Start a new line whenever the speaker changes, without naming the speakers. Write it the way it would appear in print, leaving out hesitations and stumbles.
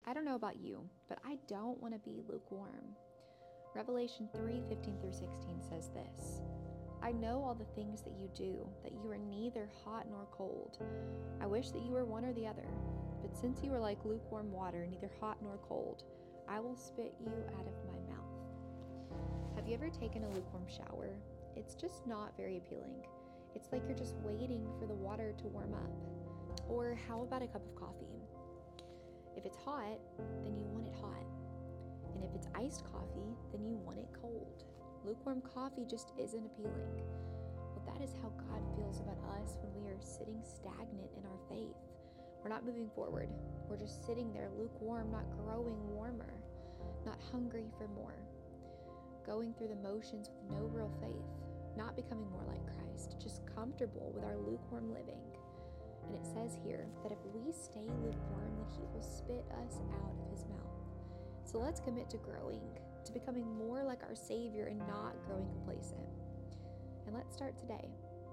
I don't know about you, but I don't want to be lukewarm. Revelation 3:15-16 says this: I know all the things that you do, that you are neither hot nor cold. I wish that you were one or the other. But since you are like lukewarm water, neither hot nor cold, I will spit you out of my mouth. Have you ever taken a lukewarm shower? It's just not very appealing. It's like you're just waiting for the water to warm up. Or how about a cup of coffee? If it's hot, then you want it hot. And if it's iced coffee, then you want it cold. Lukewarm coffee just isn't appealing. Well, that is how God feels about us when we are sitting stagnant in our faith. We're not moving forward. We're just sitting there lukewarm, not growing warmer, not hungry for more, going through the motions with no real faith, not becoming more like Christ, just comfortable with our lukewarm living. And it says here that if we stay lukewarm, then he will spit us out of his mouth. So let's commit to growing, to becoming more like our Savior and not growing complacent. And let's start today.